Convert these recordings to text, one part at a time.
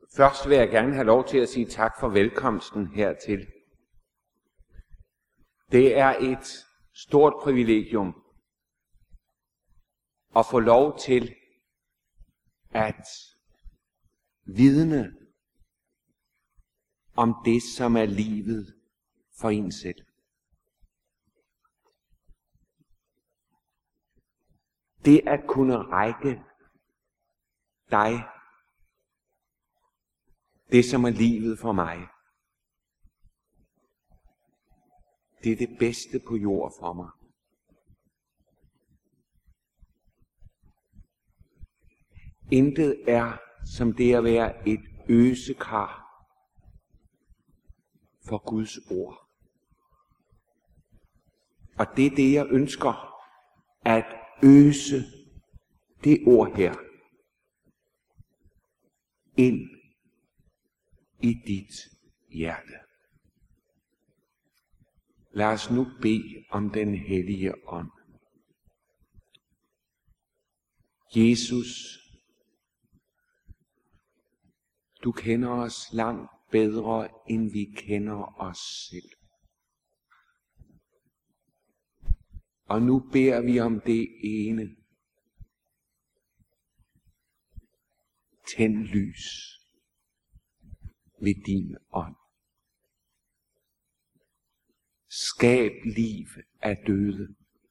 Først vil jeg gerne have lov til at sige tak for velkomsten hertil. Det er et stort privilegium at få lov til at vidne om det, som er livet for en selv. Det at kunne række dig det, som er livet for mig, det er det bedste på jord for mig. Intet er som det at være et øsekar for Guds ord. Og det er det, jeg ønsker, at øse det ord her ind i dit hjerte. Lad os nu bede om den hellige ånd. Jesus, du kender os langt bedre, end vi kender os selv. Og nu beder vi om det ene. Tænd lys ved din ånd. Skab liv af døde.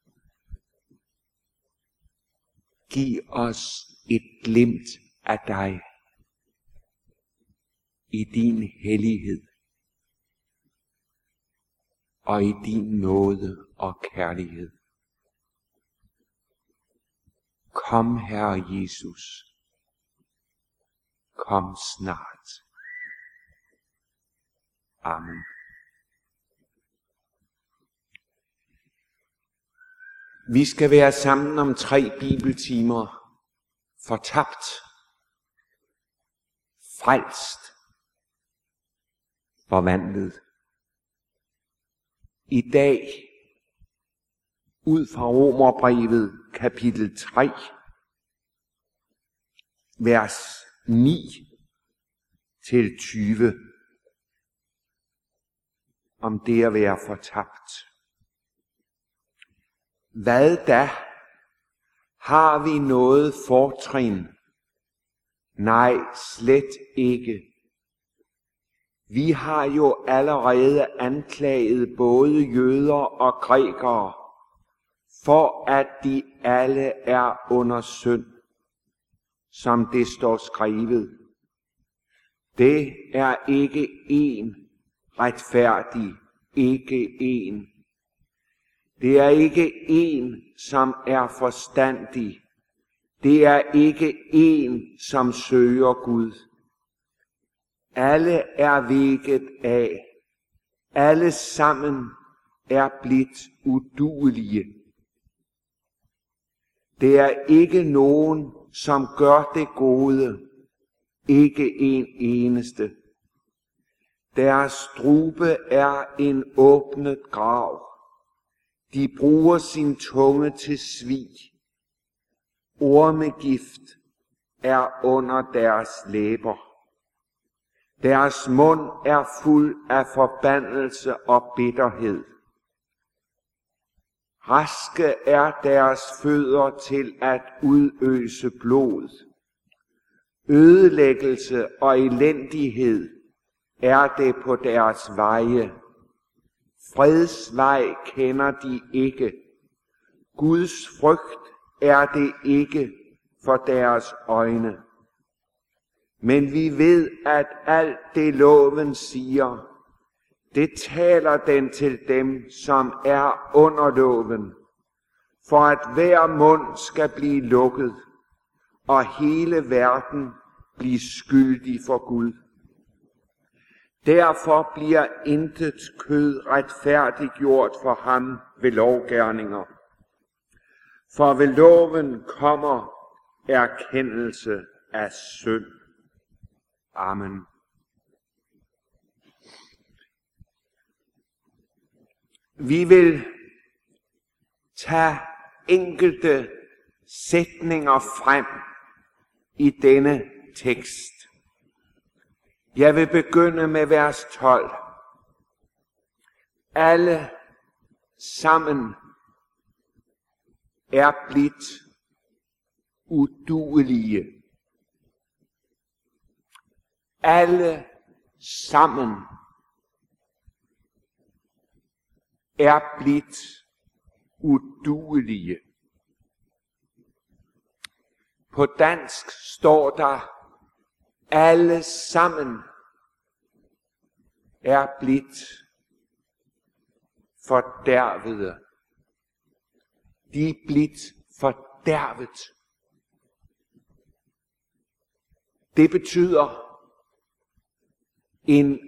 Giv os et glimt af dig i din hellighed og i din nåde og kærlighed. Kom, Herre Jesus. Kom snart. Amen. Vi skal være sammen om 3 bibeltimer. Fortabt, frelst, forvandlet. I dag, ud fra Romerbrevet kapitel 3, vers 9 til 20, om det at være fortabt. Hvad da? Har vi noget fortrin? Nej, slet ikke. Vi har jo allerede anklaget både jøder og grækere, for at de alle er under synd, som det står skrevet. Det er ikke en retfærdig, ikke en. Det er ikke en, som er forstandig. Det er ikke en, som søger Gud. Alle er vækket af. Alle sammen er blivet uduelige. Det er ikke nogen, som gør det gode. Ikke en eneste. Deres strube er en åbnet grav. De bruger sin tunge til svig. Ormegift er under deres læber. Deres mund er fuld af forbandelse og bitterhed. Raske er deres fødder til at udøse blod. Ødelæggelse og elendighed er det på deres veje. Freds vej kender de ikke. Guds frygt er det ikke for deres øjne. Men vi ved, at alt det loven siger, det taler den til dem, som er under loven, for at hver mund skal blive lukket, og hele verden blive skyldig for Gud. Derfor bliver intet kød retfærdiggjort for ham ved lovgerninger. For ved loven kommer erkendelse af synd. Amen. Vi vil tage enkelte sætninger frem i denne tekst. Jeg vil begynde med vers 12. Alle sammen er blidt uduelige. Alle sammen er blidt uduelige. På dansk står der, alle sammen er blidt fordærvede. De er blidt fordærvet. Det betyder en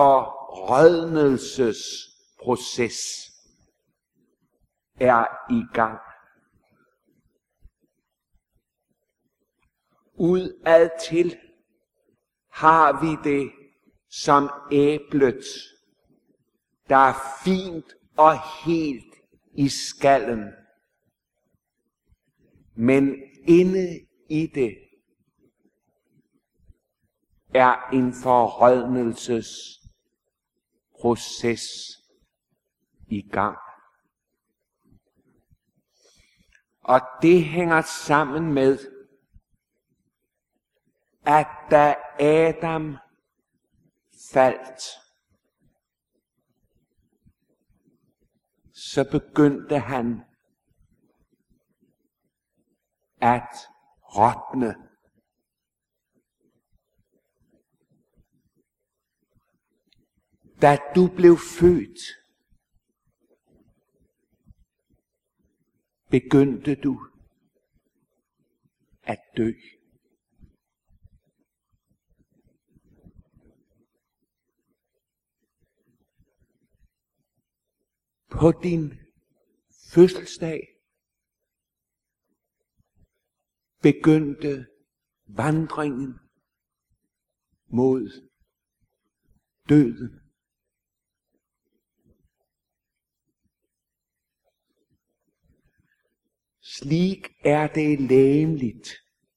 forrådnelsesproces er i gang. Udadtil har vi det som æblet, der er fint og helt i skallen. Men inde i det er en forrådnelsesproces i gang. Og det hænger sammen med, at da Adam faldt, så begyndte han at råtne. Da du blev født, begyndte du at dø. På din fødselsdag begyndte vandringen mod døden. Slik er det legemligt,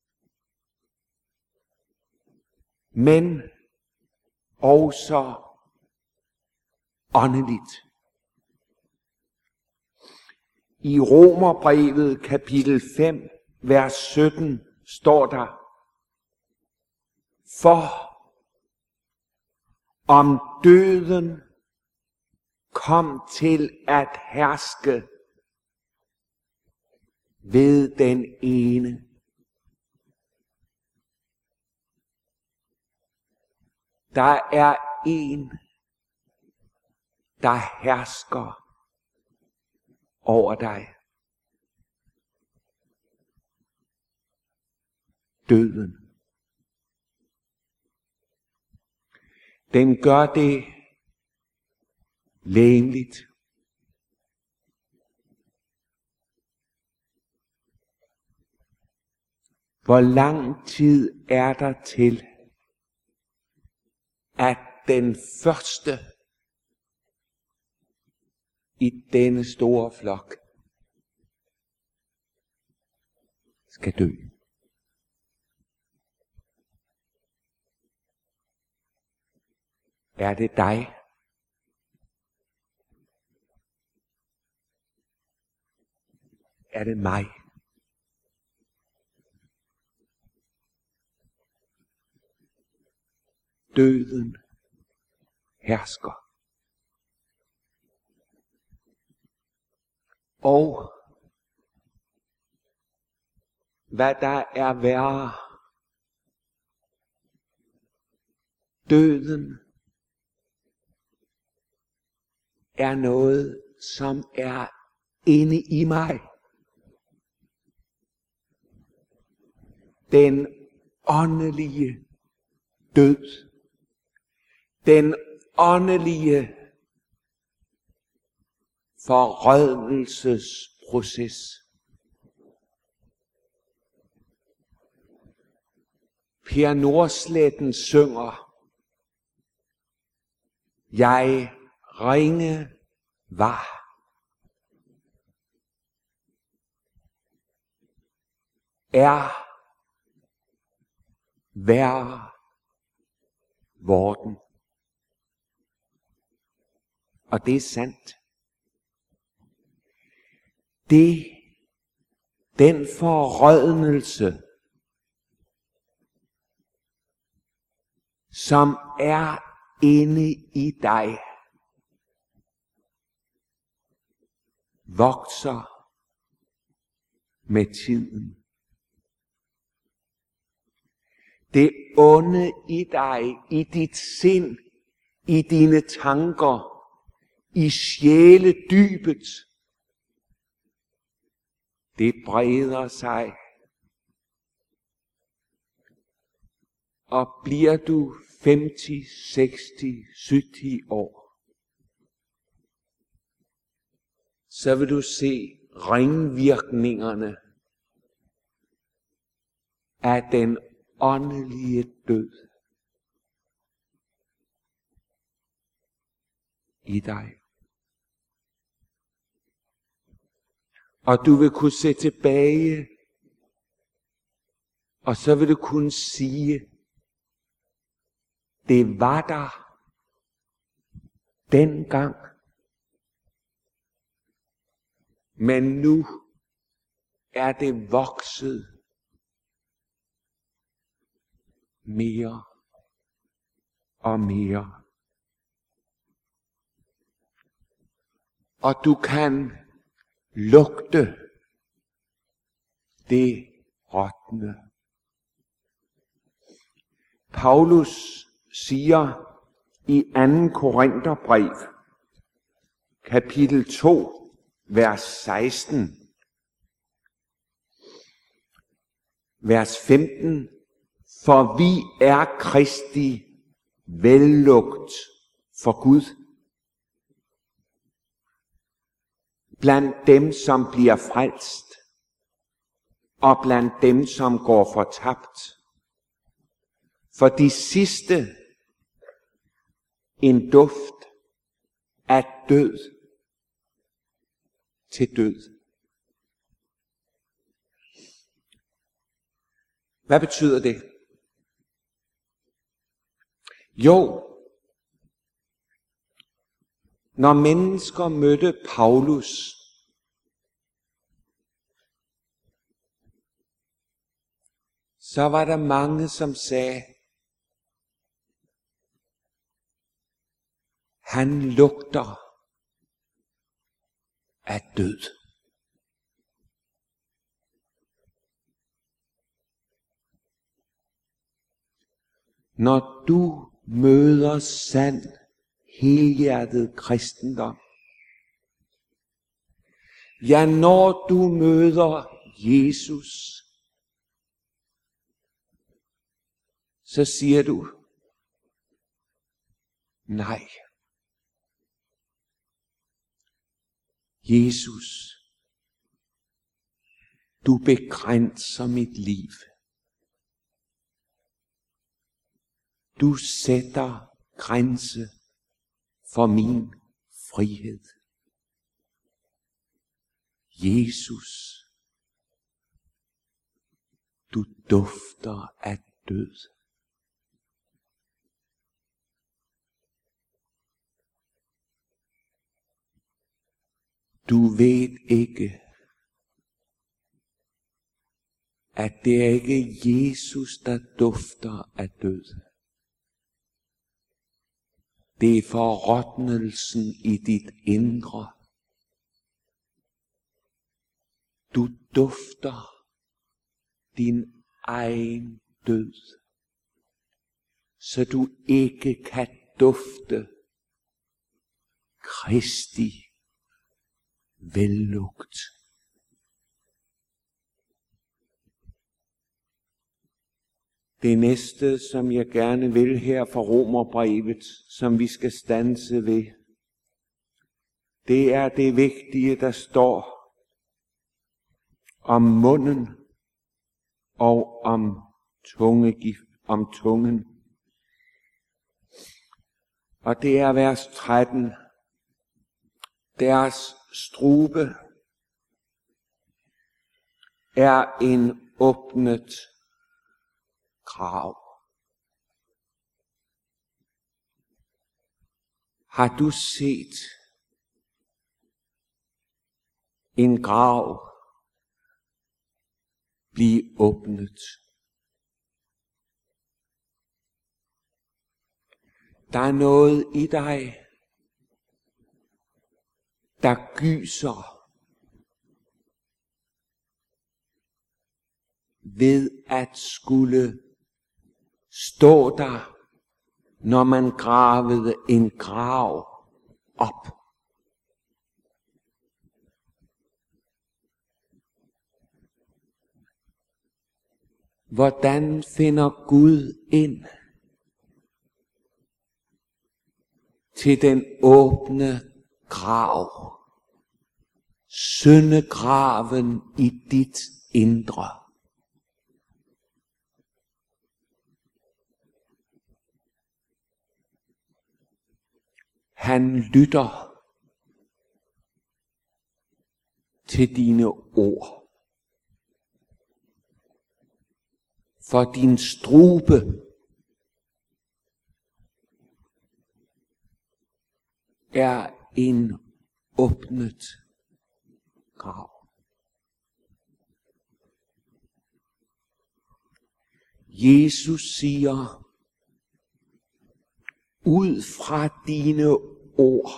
men også åndeligt. I Romerbrevet kapitel 5, vers 17 står der, for om døden kom til at herske ved den ene, der er en, der hersker over dig. Døden. Den gør det legemligt. Hvor lang tid er der til, at den første i denne store flok skal dø? Er det dig? Er det mig? Døden hersker. Og hvad der er værre, døden er noget, som er inde i mig. Den åndelige død. Den åndelige forrådnelsesproces. Per Nordsletten synger, jeg ringe var. Er værre vorden. Og det er sandt. Den forrådnelse, som er inde i dig, vokser med tiden. Det onde i dig, i dit sind, i dine tanker, i sjæledybet, det breder sig. Og bliver du 50, 60, 70 år, så vil du se ringvirkningerne af den åndelige død i dig. Og du vil kunne se tilbage, og så vil du kunne sige, det var der dengang, men nu er det vokset mere og mere. Og du kan lugte det råtne. Paulus siger i 2. Korintherbrev, kapitel 2, vers 16, vers 15, for vi er Kristi vellugt for Gud. Blandt dem, som bliver frelst, og blandt dem, som går fortabt. For de sidste en duft af død til død. Hvad betyder det? Jo, når mennesker mødte Paulus, så var der mange, som sagde, han lugter af død. Når du møder sand, helhjertet kristendom, ja, når du møder Jesus, så siger du, nej, Jesus, du begrænser mit liv. Du sætter grænse for min frihed. Jesus, du dufter af død. Du ved ikke, at det er ikke Jesus, der dufter af død. Det er forråtnelsen i dit indre. Du dufter din egen død, så du ikke kan dufte Kristi vellugt. Det næste, som jeg gerne vil her fra Romerbrevet, som vi skal standse ved, det er det vigtige, der står om munden og om tungen. Og det er vers 13. Deres strube er en åbnet grav. Har du set en grav blive åbnet? Der er noget i dig, der gyser ved at skulle stå der, når man gravede en grav op. Hvordan finder Gud ind til den åbne grav, syndegraven i dit indre? Han lytter til dine ord. For din strube er en åbnet grav. Jesus siger, ud fra dine ord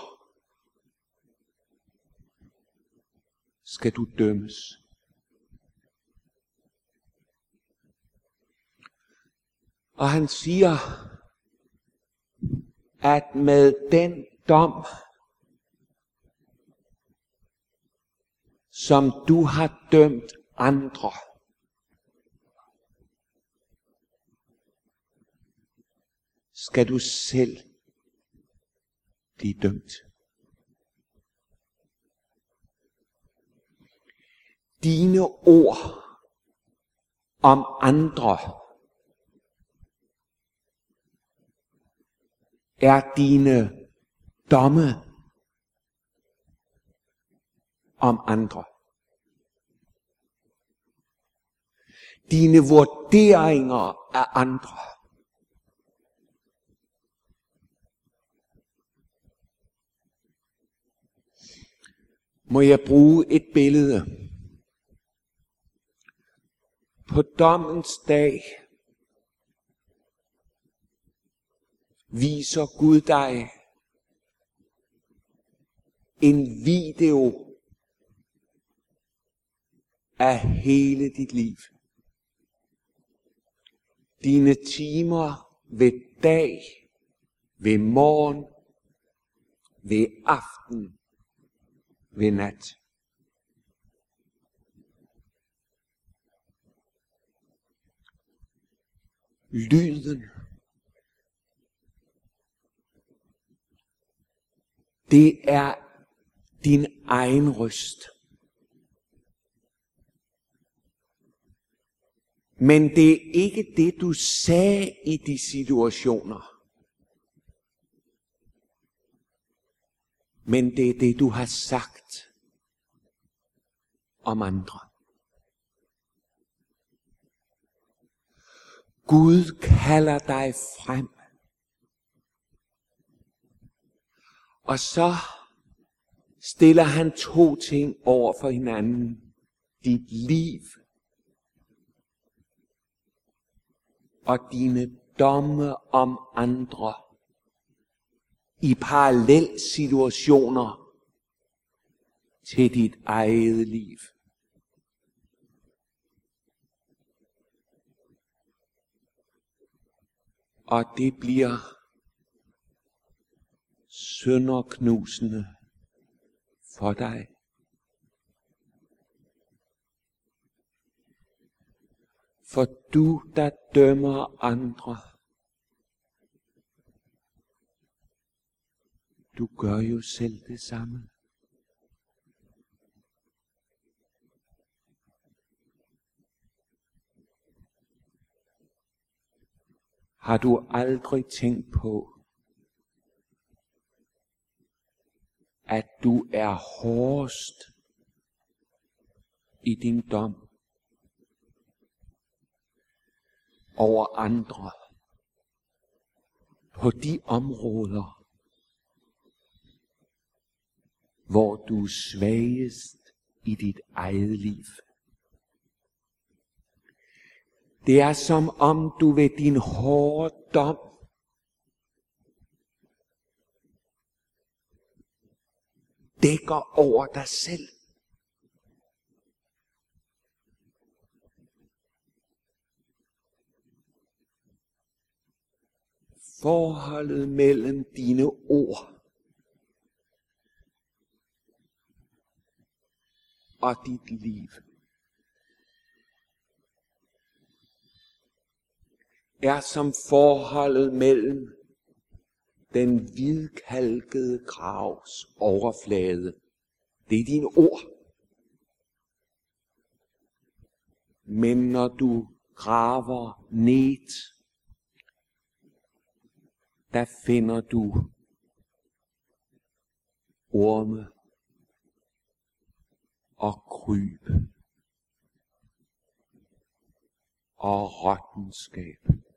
skal du dømmes. Og han siger, at med den dom, som du har dømt andre, skal du selv blive dømt. Dine ord om andre er dine domme om andre. Dine vurderinger af andre. Må jeg bruge et billede? På dommens dag viser Gud dig en video af hele dit liv. Dine timer ved dag, ved morgen, ved aften, ved nat. Lyden, det er din egen røst. Men det er ikke det, du sagde i de situationer. Men det er det, du har sagt om andre. Gud kalder dig frem. Og så stiller han to ting over for hinanden. Dit liv og dine domme om andre i parallel situationer til dit eget liv. Og det bliver sønderknusende for dig. For du, der dømmer andre, du gør jo selv det samme. Har du aldrig tænkt på, at du er hårdest i din dom over andre på de områder, hvor du er svagest i dit eget liv. Det er som om du ved din hårde dom dækker over dig selv. Forholdet mellem dine ord og dit liv er som forholdet mellem den hvidkalkede gravs overflade. Det er dine ord. Men når du graver ned, der finder du orme og kryb og råttenskab.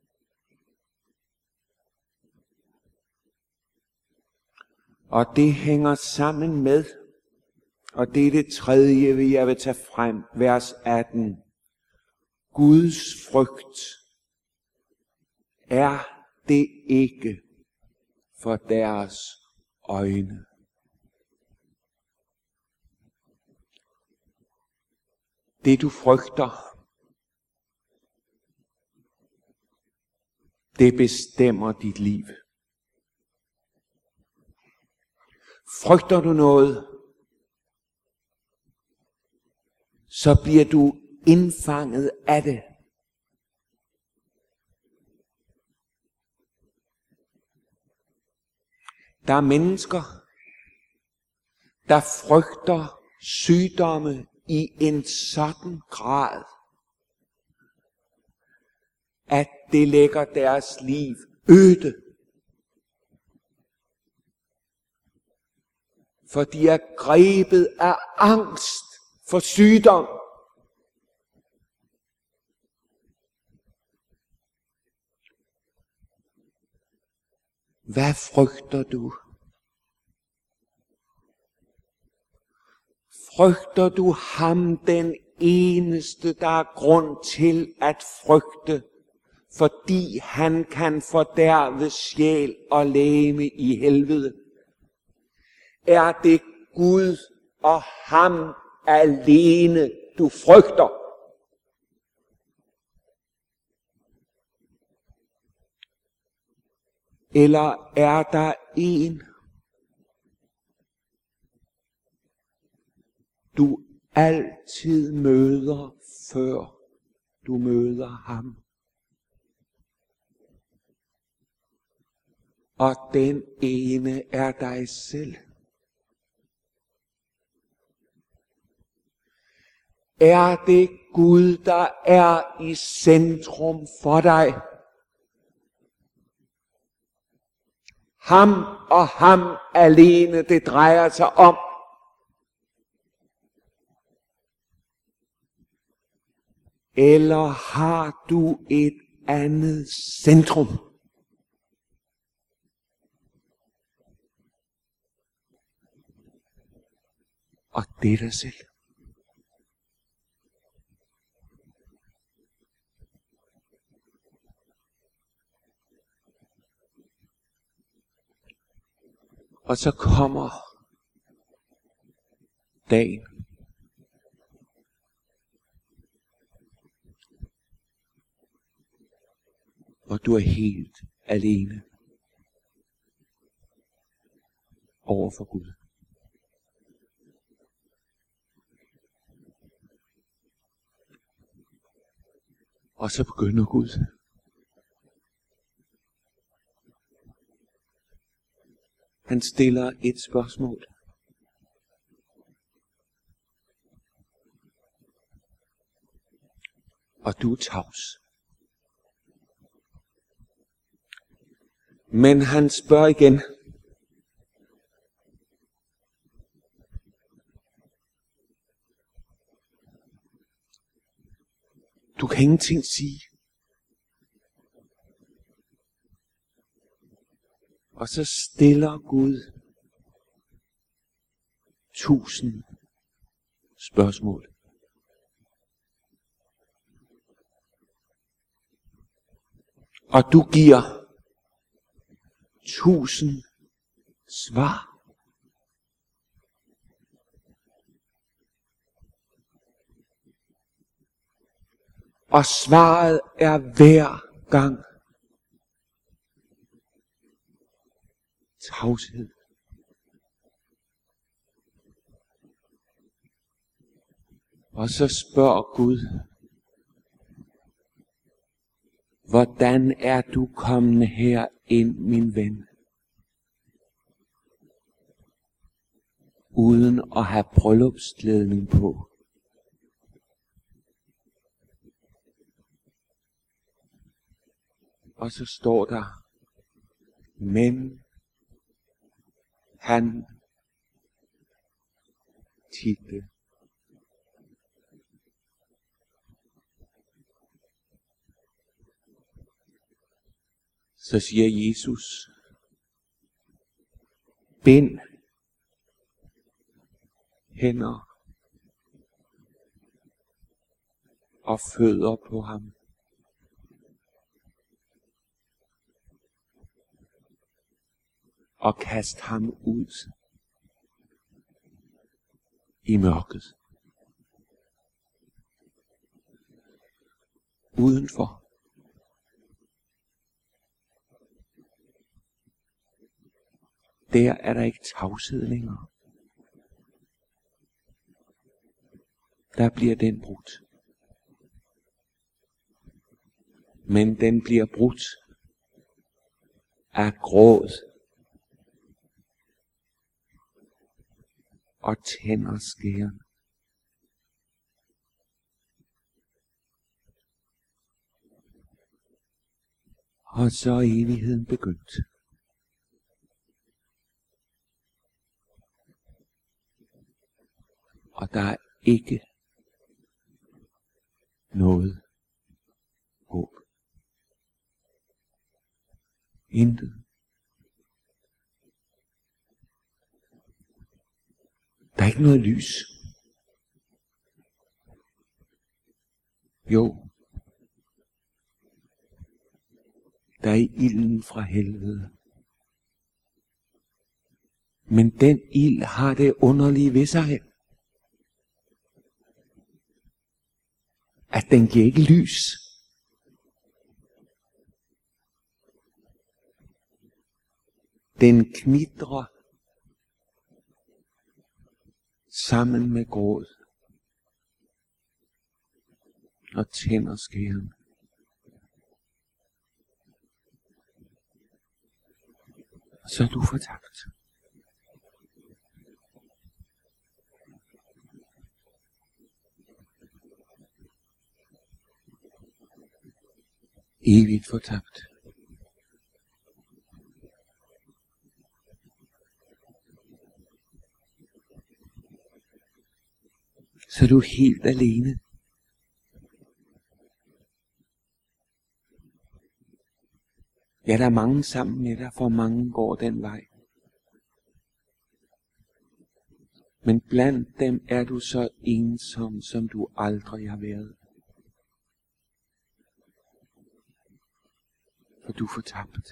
Og det hænger sammen med, og det er det tredje, jeg vil tage frem, vers 18. Guds frygt er det ikke for deres øjne. Det du frygter, det bestemmer dit liv. Frygter du noget, så bliver du indfanget af det. Der er mennesker, der frygter sygdomme i en sådan grad, at det lægger deres liv øde. For de er grebet af angst for sygdom. Hvad frygter du? Frygter du ham, den eneste, der er grund til at frygte, fordi han kan fordærve sjæl og legeme i helvede? Er det Gud og ham alene, du frygter? Eller er der en, du altid møder, før du møder ham? Og den ene er dig selv. Er det Gud, der er i centrum for dig? Ham og ham alene, det drejer sig om. Eller har du et andet centrum? Og det er dig selv. Og så kommer dagen. Og du er helt alene over for Gud. Og så begynder Gud. Han stiller et spørgsmål. Og du er tavs. Men han spørger igen. Du kan ingenting sige. Og så stiller Gud 1000 spørgsmål. Og du giver 1000 svar. Og svaret er hver gang tavshed. Og så spørger Gud, hvordan er du kommet her ind, min ven? Uden at have bryllupsklædning på. Og så står der, men han tittede. Så siger Jesus, bind hænder og fødder på ham. Og kast ham ud i mørket. Udenfor. Der er der ikke tavshed længere. Der bliver den brudt. Men den bliver brudt af gråd og tænder skæren. Og så er evigheden begyndt. Og der er ikke noget håb. Intet. Der er ikke noget lys. Jo. Der er ilden fra helvede. Men den ild har det underlige ved sig, at den giver ikke lys. Den knitrer sammen med gråd og tænder skæren. Og så er du fortabt. Evigt fortabt. Så er du helt alene. Ja, der er mange sammen med dig, for mange går den vej. Men blandt dem er du så ensom, som du aldrig har været. For du er fortabt.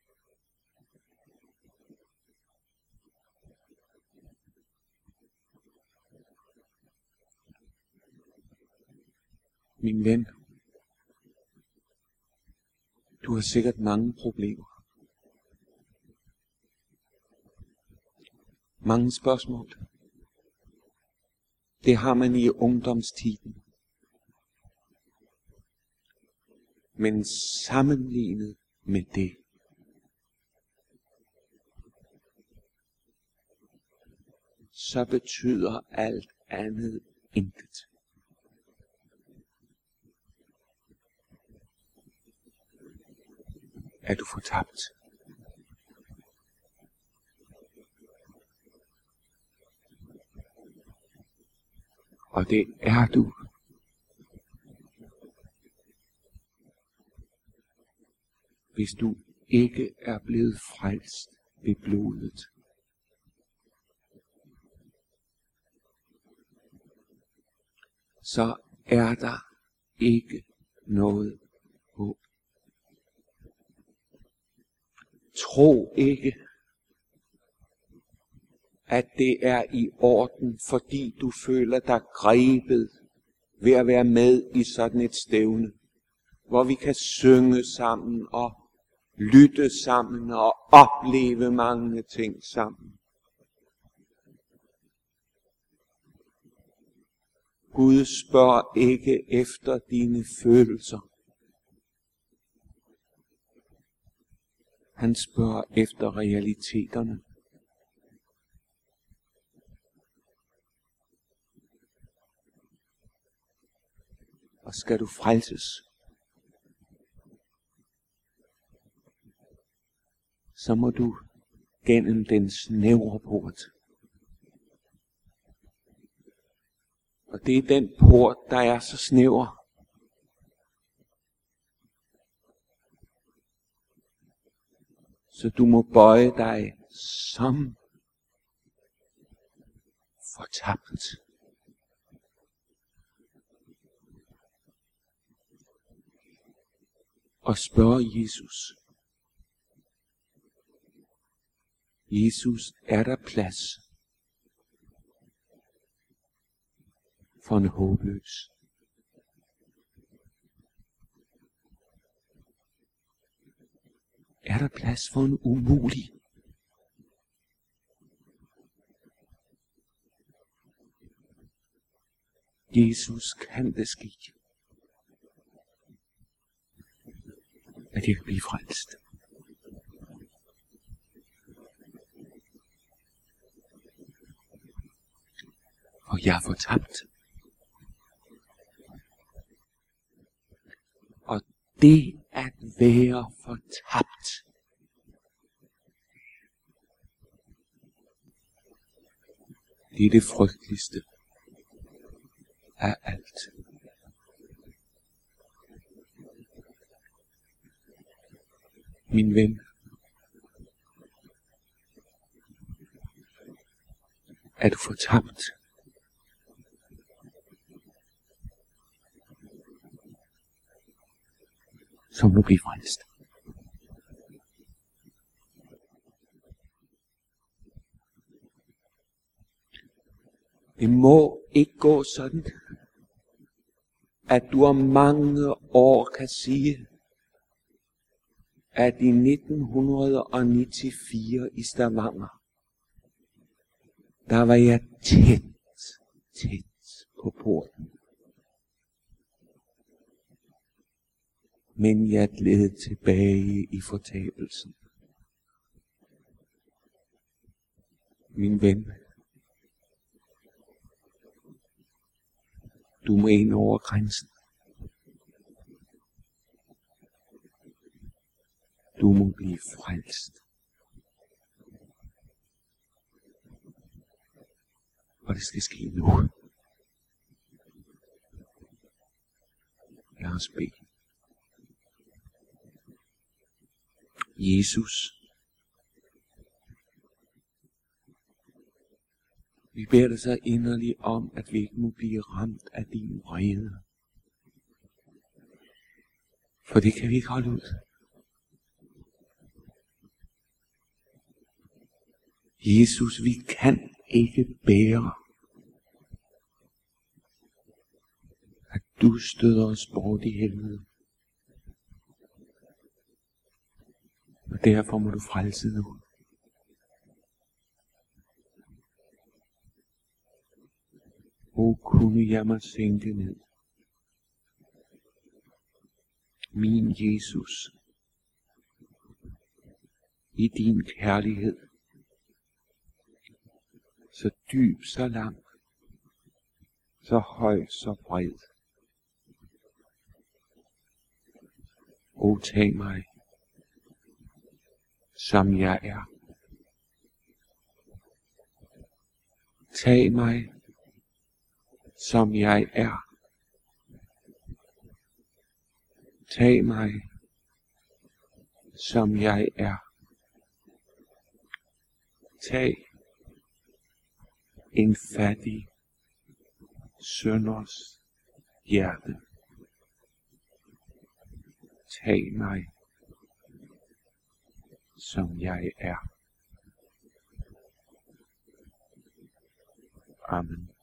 Min ven, du har sikkert mange problemer. Mange spørgsmål. Det har man i ungdomstiden. Men sammenlignet med det, så betyder alt andet intet. Er du fortabt? Og det er du. Hvis du ikke er blevet frelst ved blodet. så er der ikke noget håb. Tro ikke, at det er i orden, fordi du føler dig grebet ved at være med i sådan et stævne, hvor vi kan synge sammen og lytte sammen og opleve mange ting sammen. Gud spørger ikke efter dine følelser. Han spørger efter realiteterne. Og skal du frelses, så må du gennem den snævre port. Og det er den port, der er så snæver. Så du må bøje dig som fortabt. Og spørge Jesus. Jesus, er der plads for en håbløs? Er der plads for en umulig? Jesus, kan det ske, at jeg kan blive frelst? Og jeg er fortabt. Og det at være fortabt, det er det frygteligste af alt. Min ven, er du fortabt? Så må du blive frelst. Det må ikke gå sådan, at du om mange år kan sige, at i 1994 i Stavanger, der var jeg tæt på porten. Men jeg gled tilbage i fortabelsen. Min ven, du må ind over grænsen. Du må blive frelst. Og det skal ske nu. Lad os bede. Jesus, vi beder dig så inderligt om, at vi ikke må blive ramt af din vrede. For det kan vi ikke holde ud. Jesus, vi kan ikke bære, at du støder os bort i helvede. Og derfor må du frelse nu. O, kunne jeg mig sænke ned. Min Jesus, i din kærlighed, så dyb, så lang, så høj, så bred. O, tag mig, som jeg er. Tag mig, som jeg er. Tag mig, som jeg er. Tag en fattig synders hjerte. Tag mig, som jeg er. Amen.